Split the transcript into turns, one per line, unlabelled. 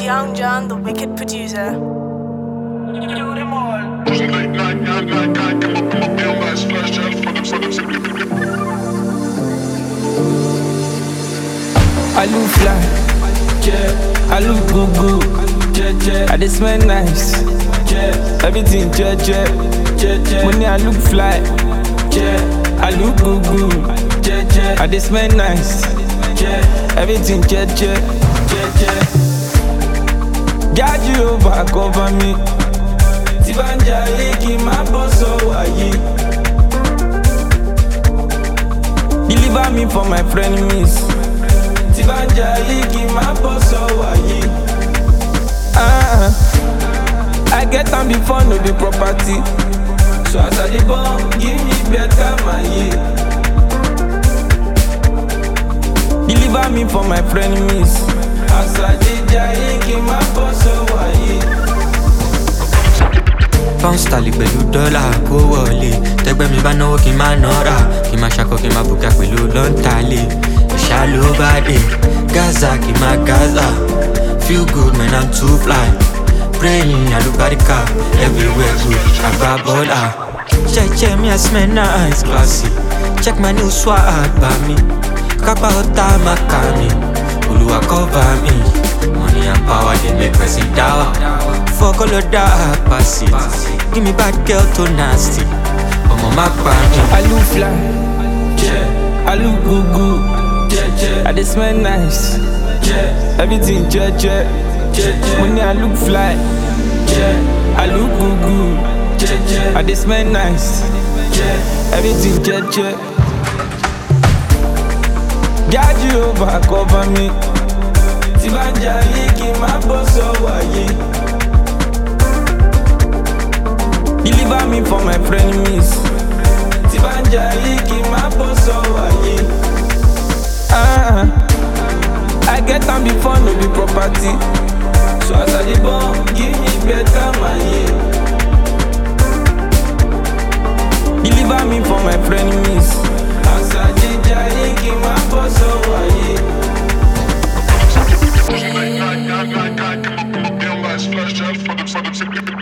Young John, the wicked producer.
I look fly, yeah. I look good, yeah. I just smell nice, yeah. Everything, yeah. Money, I look fly, yeah. I look good, yeah. I just smell nice, yeah. Everything, yeah. God, you over, cover me. Tibanja, Iki, my boss, so are you? Deliver me for my frenemies. Tibanja, Iki, my boss, so are you? I get them before no be property. So as I dey born, give me better money. Deliver me for my frenemies. As I dey Iki, my boss, so are you?
Pound sterling pẹ̀lú dọ́là kó wọlé. Tẹ́gbẹ́ mi bá náwó kí n má nọ́ra. Kí n má ṣakọ kí n má bùkà pẹ̀lú lọ́ntàlẹ̀. Ìṣá ló bá dé. Gaza kí n má Gaza. Feel good man I'm too fly. Praying alubarika everywhere good. Àgbà bọ́là. Check me I smell nice classy. Check my new swag bá mi. Kápá ọ̀tá má kà mí. Olúwa cover me. Money and power they make person down. Fuck all of that pass it. Give me bad girl too nasty. Ọmọ má pa mí.
I look fly, yeah. I look good, yeah. I just smell nice, yeah. Everything, yeah. Money, I look fly, yeah. I look good, yeah. I just smell nice, yeah. Everything, yeah. God, you over, cover me. Tibanja, Iki, my boss, so are you? Deliver me for my frenemies. Tibanja, Iki, my boss, so are you? I get them before no be property. So as I dey born, give me better money. Deliver me for my frenemies. As I dey Iki, my boss, so are you?
Flash out for them,